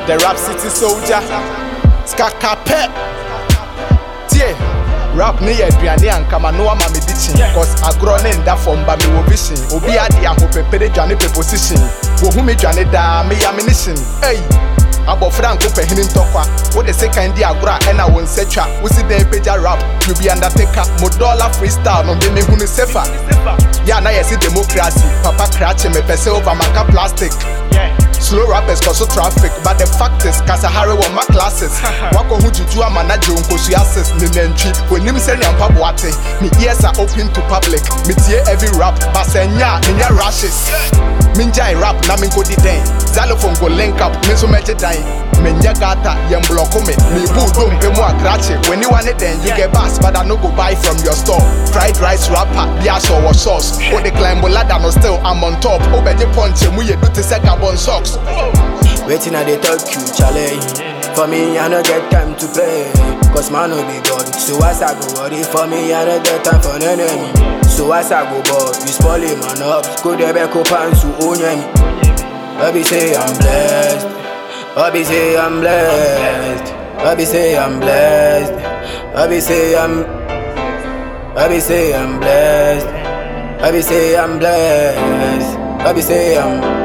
the rap city soldier. Skakape. Tie. Rap ni aduane ankama no ama me ditchin. Cause agro ne nda from ba me wo vision. Obi ade ahopepere dwane pe position. Wo hu me dwane da me ya me mission. Hey. Abo Franco pehini ntokwa. Wo the second di agro e na won setwa. Wo si den peja rap. You be undertaker. Mo dollar freestyle no be me hu ni sefa. Yeah, na yesi democracy. Papa crache me pese over maka plastic. Slow rappers cause traffic, but the fact is Kasahari won my classes. Wako hu juju ama na je unkosu access ni nentri. When him say nyampa boate, me ears are open to public. Me tie every rap, but senya nya rashes. Minja rap na min ko di den. Xylophone go link up, me so meche dan. Menya gata yem block me. Me bu dom pe mo akrache. When you want it then you get bass, but I no go buy from your store. Fried rice rapper, biaso or sauce. O the climb ladder no still I'm on top. Obeje punch mu ye do te se carbon socks. Waiting at the talk you challenge. For me, I no get time to play. Cause man no be God. So as I go worry for me, I no get time for an enemy. So as I go bored, you spoil him man up. Go there back up and to own me. Obi say I'm blessed. Obi say I'm blessed. Obi say I'm blessed. Obi say I'm Obi say I'm blessed. Obi say I'm blessed. Obi say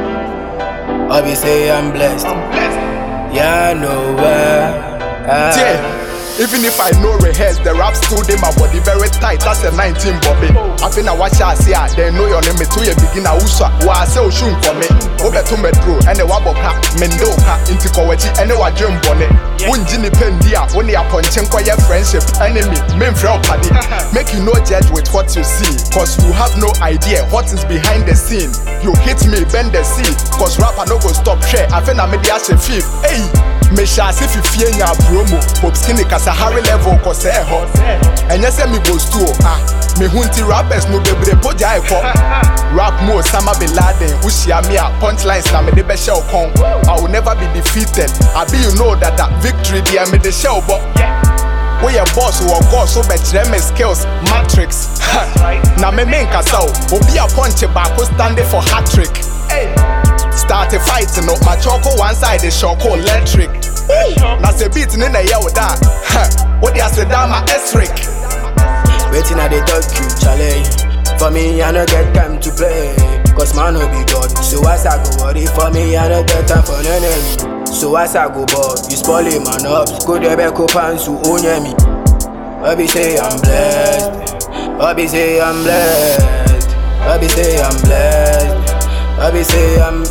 I'm blessed. Yeah, nowhere. Even if I know rehearse, the rap still in my body very tight. That's a 19 Bobby. I think I watch I see they know your name to your beginner usa. Wa say oshun for me. Obe to metro and the waboka, mendoka, into kowechi and the wajum bonnet. Unjini pendia, only upon chenkoya friendship, enemy, main friend party. Make you no judge with what you see, cause you have no idea what is behind the scene. You hit me, bend the sea, cause rapper no go stop share. I think I made the ashe fifth. Hey! Me shall see if you fear your promo. Pop skinny Kasahari level cause hot. And yes, me goes to me hunty rappers no be poja eko. Rap more Osama Bin Laden. Ushia mia punchlines na me de be shell con. I will never be defeated. I be you know that victory there me the shell but we a boss or god so betre me skills matrix. Na me main kasao. Obi a punch back standing for hat trick. Start a fight no my choco one side is choco electric. Na se beat in the yell that. What you say down my S-Rick. Waiting at the talk you challenge. For me I no get time to play. Cause man no be God. So as I go worry for me I no get time for an enemy. So as I go bored, you spoil him man up. Go there back up and to own me. Obi say I'm blessed. Obi say I'm blessed. Obi say I'm blessed. Obi say I'm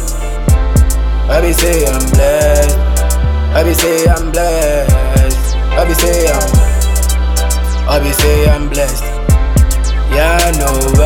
blessed. Obi say I'm blessed. Obi say I'm blessed. Yeah, no way.